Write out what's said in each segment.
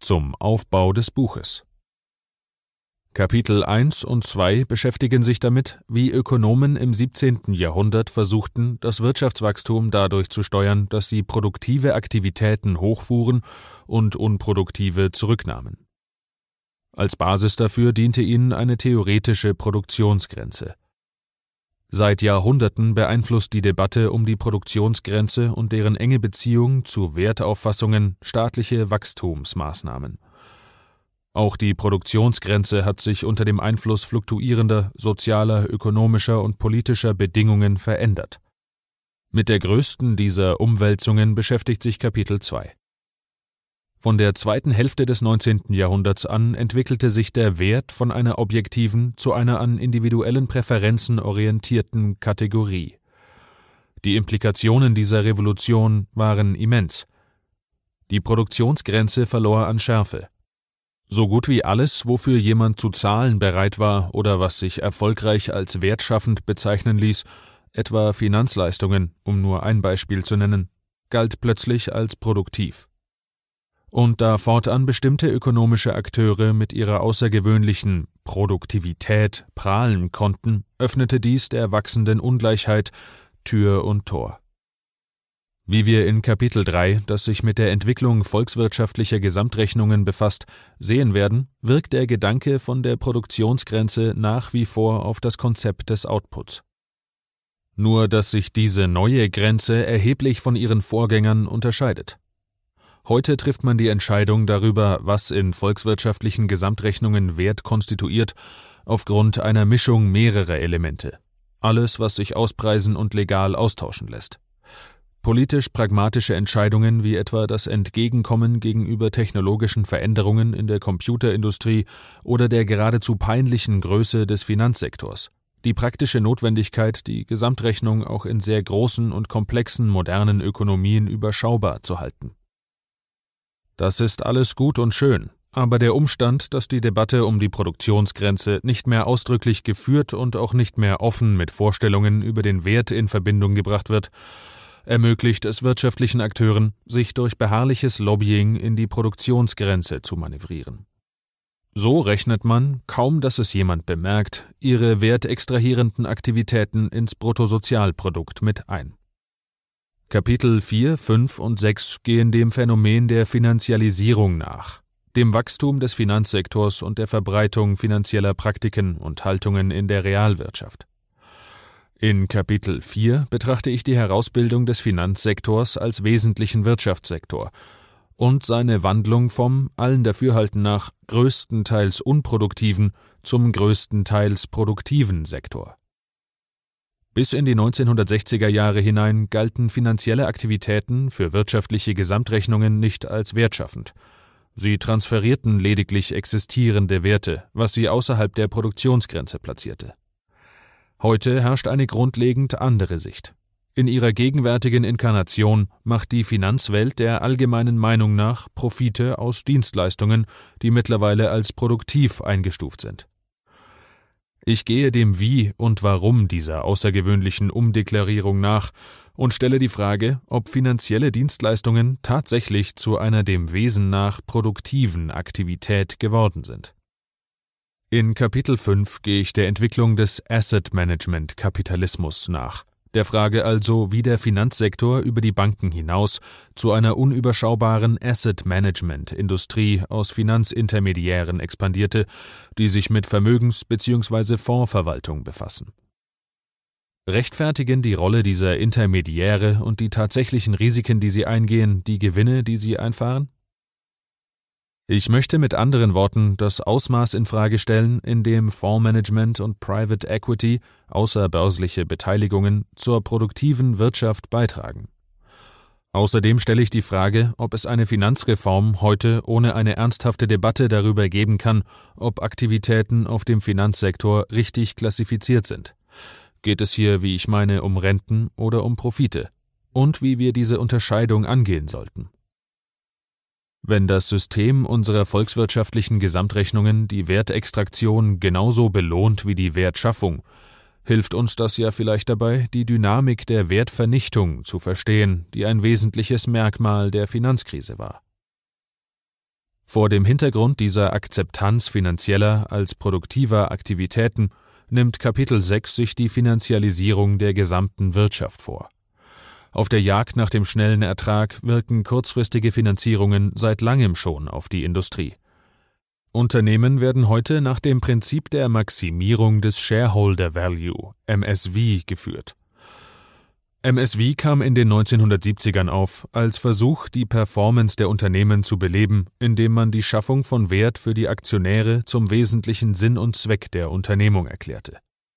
zum Aufbau des Buches. Kapitel 1 und 2 beschäftigen sich damit, wie Ökonomen im 17. Jahrhundert versuchten, das Wirtschaftswachstum dadurch zu steuern, dass sie produktive Aktivitäten hochfuhren und unproduktive zurücknahmen. Als Basis dafür diente ihnen eine theoretische Produktionsgrenze. Seit Jahrhunderten beeinflusst die Debatte um die Produktionsgrenze und deren enge Beziehung zu Wertauffassungen staatliche Wachstumsmaßnahmen. Auch die Produktionsgrenze hat sich unter dem Einfluss fluktuierender sozialer, ökonomischer und politischer Bedingungen verändert. Mit der größten dieser Umwälzungen beschäftigt sich Kapitel 2. Von der zweiten Hälfte des 19. Jahrhunderts an entwickelte sich der Wert von einer objektiven zu einer an individuellen Präferenzen orientierten Kategorie. Die Implikationen dieser Revolution waren immens. Die Produktionsgrenze verlor an Schärfe. So gut wie alles, wofür jemand zu zahlen bereit war oder was sich erfolgreich als wertschaffend bezeichnen ließ, etwa Finanzleistungen, um nur ein Beispiel zu nennen, galt plötzlich als produktiv. Und da fortan bestimmte ökonomische Akteure mit ihrer außergewöhnlichen Produktivität prahlen konnten, öffnete dies der wachsenden Ungleichheit Tür und Tor. Wie wir in Kapitel 3, das sich mit der Entwicklung volkswirtschaftlicher Gesamtrechnungen befasst, sehen werden, wirkt der Gedanke von der Produktionsgrenze nach wie vor auf das Konzept des Outputs. Nur dass sich diese neue Grenze erheblich von ihren Vorgängern unterscheidet. Heute trifft man die Entscheidung darüber, was in volkswirtschaftlichen Gesamtrechnungen Wert konstituiert, aufgrund einer Mischung mehrerer Elemente. Alles, was sich auspreisen und legal austauschen lässt. Politisch-pragmatische Entscheidungen wie etwa das Entgegenkommen gegenüber technologischen Veränderungen in der Computerindustrie oder der geradezu peinlichen Größe des Finanzsektors. Die praktische Notwendigkeit, die Gesamtrechnung auch in sehr großen und komplexen modernen Ökonomien überschaubar zu halten. Das ist alles gut und schön, aber der Umstand, dass die Debatte um die Produktionsgrenze nicht mehr ausdrücklich geführt und auch nicht mehr offen mit Vorstellungen über den Wert in Verbindung gebracht wird, ermöglicht es wirtschaftlichen Akteuren, sich durch beharrliches Lobbying in die Produktionsgrenze zu manövrieren. So rechnet man, kaum dass es jemand bemerkt, ihre wertextrahierenden Aktivitäten ins Bruttosozialprodukt mit ein. Kapitel 4, 5 und 6 gehen dem Phänomen der Finanzialisierung nach, dem Wachstum des Finanzsektors und der Verbreitung finanzieller Praktiken und Haltungen in der Realwirtschaft. In Kapitel 4 betrachte ich die Herausbildung des Finanzsektors als wesentlichen Wirtschaftssektor und seine Wandlung vom, allen Dafürhalten nach, größtenteils unproduktiven zum größtenteils produktiven Sektor. Bis in die 1960er Jahre hinein galten finanzielle Aktivitäten für wirtschaftliche Gesamtrechnungen nicht als wertschaffend. Sie transferierten lediglich existierende Werte, was sie außerhalb der Produktionsgrenze platzierte. Heute herrscht eine grundlegend andere Sicht. In ihrer gegenwärtigen Inkarnation macht die Finanzwelt der allgemeinen Meinung nach Profite aus Dienstleistungen, die mittlerweile als produktiv eingestuft sind. Ich gehe dem Wie und Warum dieser außergewöhnlichen Umdeklarierung nach und stelle die Frage, ob finanzielle Dienstleistungen tatsächlich zu einer dem Wesen nach produktiven Aktivität geworden sind. In Kapitel 5 gehe ich der Entwicklung des Asset-Management-Kapitalismus nach, der Frage also, wie der Finanzsektor über die Banken hinaus zu einer unüberschaubaren Asset-Management-Industrie aus Finanzintermediären expandierte, die sich mit Vermögens- bzw. Fondsverwaltung befassen. Rechtfertigen die Rolle dieser Intermediäre und die tatsächlichen Risiken, die sie eingehen, die Gewinne, die sie einfahren? Ich möchte mit anderen Worten das Ausmaß in Frage stellen, in dem Fondsmanagement und Private Equity, außerbörsliche Beteiligungen, zur produktiven Wirtschaft beitragen. Außerdem stelle ich die Frage, ob es eine Finanzreform heute ohne eine ernsthafte Debatte darüber geben kann, ob Aktivitäten auf dem Finanzsektor richtig klassifiziert sind. Geht es hier, wie ich meine, um Renten oder um Profite? Und wie wir diese Unterscheidung angehen sollten. Wenn das System unserer volkswirtschaftlichen Gesamtrechnungen die Wertextraktion genauso belohnt wie die Wertschaffung, hilft uns das ja vielleicht dabei, die Dynamik der Wertvernichtung zu verstehen, die ein wesentliches Merkmal der Finanzkrise war. Vor dem Hintergrund dieser Akzeptanz finanzieller als produktiver Aktivitäten nimmt Kapitel 6 sich die Finanzialisierung der gesamten Wirtschaft vor. Auf der Jagd nach dem schnellen Ertrag wirken kurzfristige Finanzierungen seit langem schon auf die Industrie. Unternehmen werden heute nach dem Prinzip der Maximierung des Shareholder Value, MSV, geführt. MSV kam in den 1970ern auf, als Versuch, die Performance der Unternehmen zu beleben, indem man die Schaffung von Wert für die Aktionäre zum wesentlichen Sinn und Zweck der Unternehmung erklärte.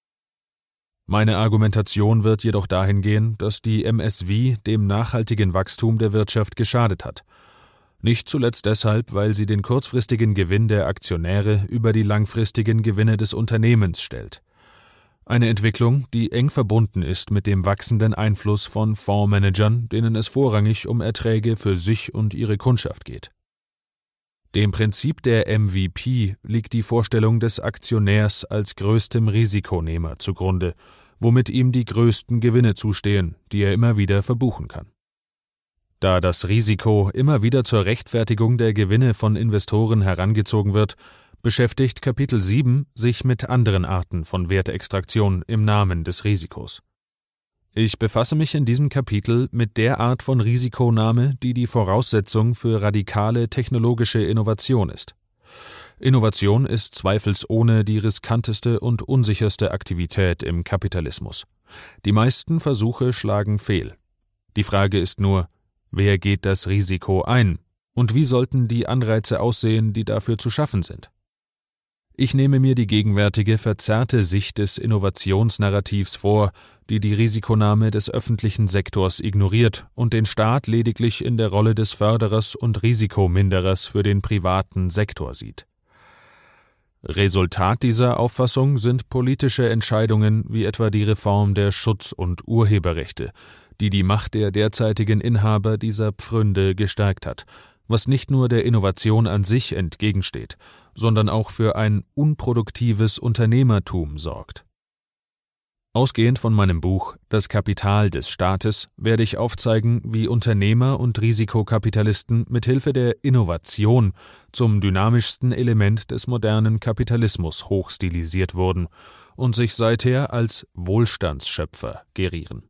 Meine Argumentation wird jedoch dahin gehen, dass die MSV dem nachhaltigen Wachstum der Wirtschaft geschadet hat. Nicht zuletzt deshalb, weil sie den kurzfristigen Gewinn der Aktionäre über die langfristigen Gewinne des Unternehmens stellt. Eine Entwicklung, die eng verbunden ist mit dem wachsenden Einfluss von Fondsmanagern, denen es vorrangig um Erträge für sich und ihre Kundschaft geht. Dem Prinzip der MVP liegt die Vorstellung des Aktionärs als größtem Risikonehmer zugrunde, womit ihm die größten Gewinne zustehen, die er immer wieder verbuchen kann. Da das Risiko immer wieder zur Rechtfertigung der Gewinne von Investoren herangezogen wird, beschäftigt Kapitel 7 sich mit anderen Arten von Wertextraktion im Namen des Risikos. Ich befasse mich in diesem Kapitel mit der Art von Risikonahme, die die Voraussetzung für radikale technologische Innovation ist. Innovation ist zweifelsohne die riskanteste und unsicherste Aktivität im Kapitalismus. Die meisten Versuche schlagen fehl. Die Frage ist nur, wer geht das Risiko ein und wie sollten die Anreize aussehen, die dafür zu schaffen sind? Ich nehme mir die gegenwärtige verzerrte Sicht des Innovationsnarrativs vor, die die Risikonahme des öffentlichen Sektors ignoriert und den Staat lediglich in der Rolle des Förderers und Risikominderers für den privaten Sektor sieht. Resultat dieser Auffassung sind politische Entscheidungen wie etwa die Reform der Schutz- und Urheberrechte, die die Macht der derzeitigen Inhaber dieser Pfründe gestärkt hat, was nicht nur der Innovation an sich entgegensteht, sondern auch für ein unproduktives Unternehmertum sorgt. Ausgehend von meinem Buch »Das Kapital des Staates« werde ich aufzeigen, wie Unternehmer und Risikokapitalisten mithilfe der Innovation zum dynamischsten Element des modernen Kapitalismus hochstilisiert wurden und sich seither als Wohlstandsschöpfer gerieren.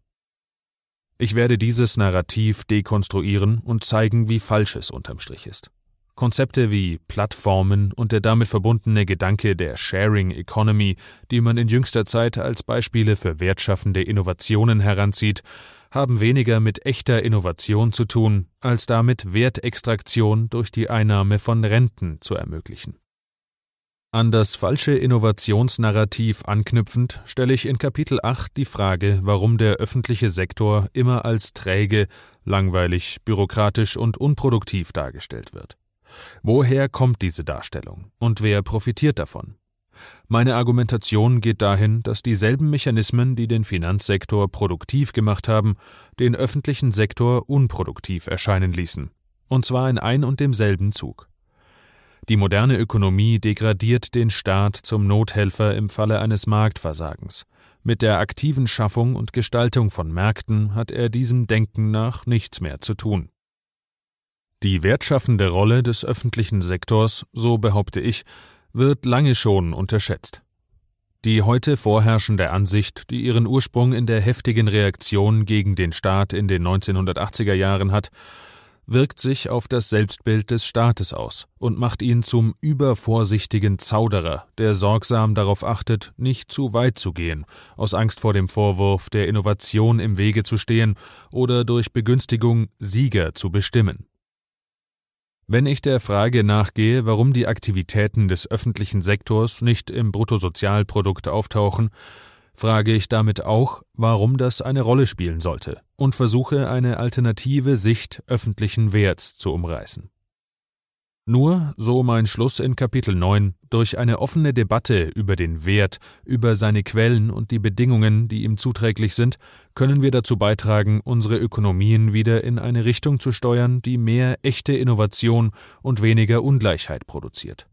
Ich werde dieses Narrativ dekonstruieren und zeigen, wie falsch es unterm Strich ist. Konzepte wie Plattformen und der damit verbundene Gedanke der Sharing Economy, die man in jüngster Zeit als Beispiele für wertschaffende Innovationen heranzieht, haben weniger mit echter Innovation zu tun, als damit Wertextraktion durch die Einnahme von Renten zu ermöglichen. An das falsche Innovationsnarrativ anknüpfend stelle ich in Kapitel 8 die Frage, warum der öffentliche Sektor immer als träge, langweilig, bürokratisch und unproduktiv dargestellt wird. Woher kommt diese Darstellung und wer profitiert davon? Meine Argumentation geht dahin, dass dieselben Mechanismen, die den Finanzsektor produktiv gemacht haben, den öffentlichen Sektor unproduktiv erscheinen ließen, und zwar in ein und demselben Zug. Die moderne Ökonomie degradiert den Staat zum Nothelfer im Falle eines Marktversagens. Mit der aktiven Schaffung und Gestaltung von Märkten hat er diesem Denken nach nichts mehr zu tun. Die wertschaffende Rolle des öffentlichen Sektors, so behaupte ich, wird lange schon unterschätzt. Die heute vorherrschende Ansicht, die ihren Ursprung in der heftigen Reaktion gegen den Staat in den 1980er Jahren hat, wirkt sich auf das Selbstbild des Staates aus und macht ihn zum übervorsichtigen Zauderer, der sorgsam darauf achtet, nicht zu weit zu gehen, aus Angst vor dem Vorwurf, der Innovation im Wege zu stehen oder durch Begünstigung Sieger zu bestimmen. Wenn ich der Frage nachgehe, warum die Aktivitäten des öffentlichen Sektors nicht im Bruttosozialprodukt auftauchen, frage ich damit auch, warum das eine Rolle spielen sollte und versuche, eine alternative Sicht öffentlichen Werts zu umreißen. Nur, so mein Schluss in Kapitel 9, durch eine offene Debatte über den Wert, über seine Quellen und die Bedingungen, die ihm zuträglich sind, können wir dazu beitragen, unsere Ökonomien wieder in eine Richtung zu steuern, die mehr echte Innovation und weniger Ungleichheit produziert.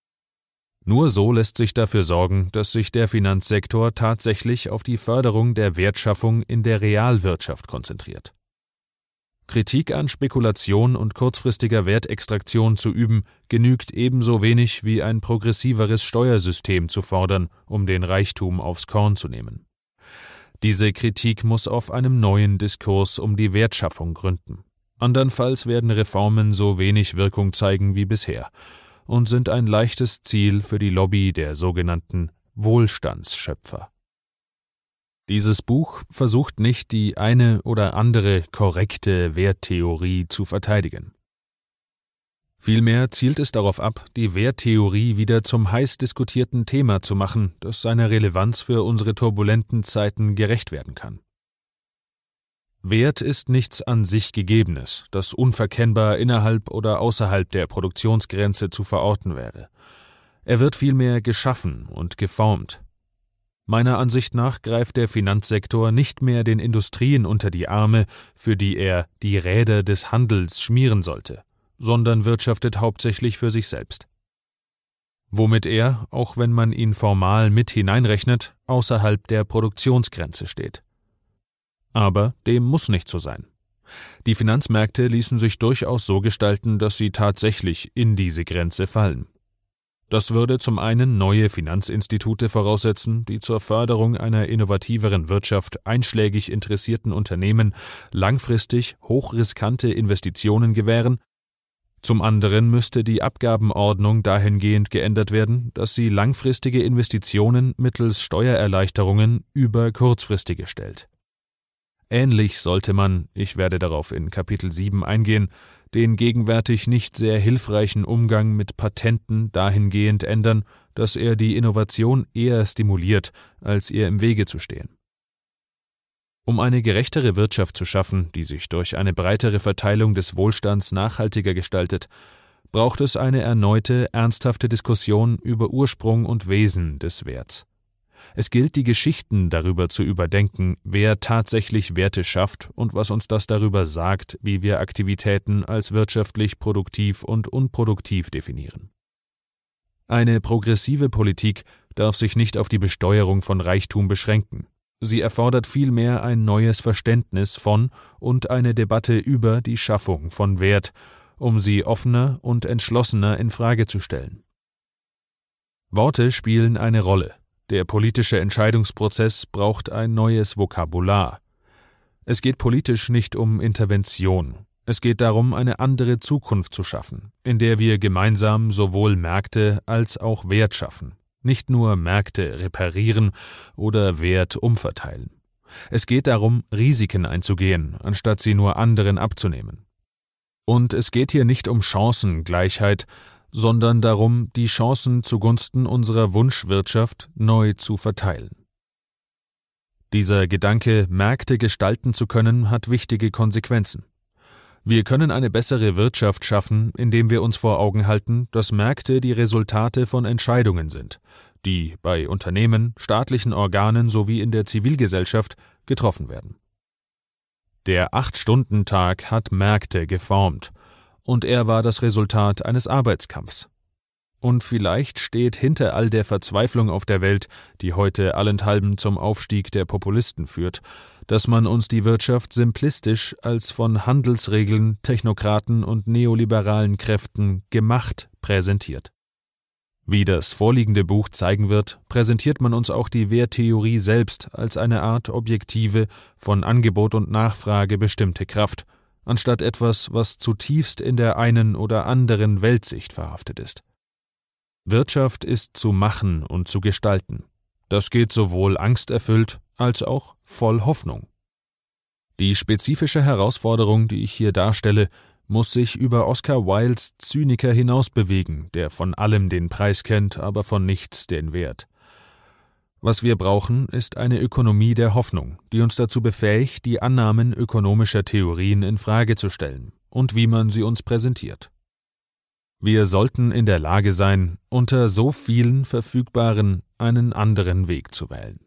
Nur so lässt sich dafür sorgen, dass sich der Finanzsektor tatsächlich auf die Förderung der Wertschaffung in der Realwirtschaft konzentriert. Kritik an Spekulation und kurzfristiger Wertextraktion zu üben, genügt ebenso wenig wie ein progressiveres Steuersystem zu fordern, um den Reichtum aufs Korn zu nehmen. Diese Kritik muss auf einem neuen Diskurs um die Wertschaffung gründen. Andernfalls werden Reformen so wenig Wirkung zeigen wie bisher und sind ein leichtes Ziel für die Lobby der sogenannten Wohlstandsschöpfer. Dieses Buch versucht nicht, die eine oder andere korrekte Werttheorie zu verteidigen. Vielmehr zielt es darauf ab, die Werttheorie wieder zum heiß diskutierten Thema zu machen, das seiner Relevanz für unsere turbulenten Zeiten gerecht werden kann. Wert ist nichts an sich Gegebenes, das unverkennbar innerhalb oder außerhalb der Produktionsgrenze zu verorten wäre. Er wird vielmehr geschaffen und geformt. Meiner Ansicht nach greift der Finanzsektor nicht mehr den Industrien unter die Arme, für die er die Räder des Handels schmieren sollte, sondern wirtschaftet hauptsächlich für sich selbst. Womit er, auch wenn man ihn formal mit hineinrechnet, außerhalb der Produktionsgrenze steht. Aber dem muss nicht so sein. Die Finanzmärkte ließen sich durchaus so gestalten, dass sie tatsächlich in diese Grenze fallen. Das würde zum einen neue Finanzinstitute voraussetzen, die zur Förderung einer innovativeren Wirtschaft einschlägig interessierten Unternehmen langfristig hochriskante Investitionen gewähren. Zum anderen müsste die Abgabenordnung dahingehend geändert werden, dass sie langfristige Investitionen mittels Steuererleichterungen über kurzfristige stellt. Ähnlich sollte man, ich werde darauf in Kapitel 7 eingehen, den gegenwärtig nicht sehr hilfreichen Umgang mit Patenten dahingehend ändern, dass er die Innovation eher stimuliert, als ihr im Wege zu stehen. Um eine gerechtere Wirtschaft zu schaffen, die sich durch eine breitere Verteilung des Wohlstands nachhaltiger gestaltet, braucht es eine erneute, ernsthafte Diskussion über Ursprung und Wesen des Werts. Es gilt, die Geschichten darüber zu überdenken, wer tatsächlich Werte schafft und was uns das darüber sagt, wie wir Aktivitäten als wirtschaftlich produktiv und unproduktiv definieren. Eine progressive Politik darf sich nicht auf die Besteuerung von Reichtum beschränken. Sie erfordert vielmehr ein neues Verständnis von und eine Debatte über die Schaffung von Wert, um sie offener und entschlossener in Frage zu stellen. Worte spielen eine Rolle. Der politische Entscheidungsprozess braucht ein neues Vokabular. Es geht politisch nicht um Intervention. Es geht darum, eine andere Zukunft zu schaffen, in der wir gemeinsam sowohl Märkte als auch Wert schaffen, nicht nur Märkte reparieren oder Wert umverteilen. Es geht darum, Risiken einzugehen, anstatt sie nur anderen abzunehmen. Und es geht hier nicht um Chancengleichheit, sondern darum, die Chancen zugunsten unserer Wunschwirtschaft neu zu verteilen. Dieser Gedanke, Märkte gestalten zu können, hat wichtige Konsequenzen. Wir können eine bessere Wirtschaft schaffen, indem wir uns vor Augen halten, dass Märkte die Resultate von Entscheidungen sind, die bei Unternehmen, staatlichen Organen sowie in der Zivilgesellschaft getroffen werden. Der 8-Stunden-Tag hat Märkte geformt, und er war das Resultat eines Arbeitskampfs. Und vielleicht steht hinter all der Verzweiflung auf der Welt, die heute allenthalben zum Aufstieg der Populisten führt, dass man uns die Wirtschaft simplistisch als von Handelsregeln, Technokraten und neoliberalen Kräften gemacht präsentiert. Wie das vorliegende Buch zeigen wird, präsentiert man uns auch die Werttheorie selbst als eine Art objektive, von Angebot und Nachfrage bestimmte Kraft, anstatt etwas, was zutiefst in der einen oder anderen Weltsicht verhaftet ist. Wirtschaft ist zu machen und zu gestalten. Das geht sowohl angsterfüllt als auch voll Hoffnung. Die spezifische Herausforderung, die ich hier darstelle, muss sich über Oscar Wildes Zyniker hinaus bewegen, der von allem den Preis kennt, aber von nichts den Wert. Was wir brauchen, ist eine Ökonomie der Hoffnung, die uns dazu befähigt, die Annahmen ökonomischer Theorien in Frage zu stellen und wie man sie uns präsentiert. Wir sollten in der Lage sein, unter so vielen verfügbaren einen anderen Weg zu wählen.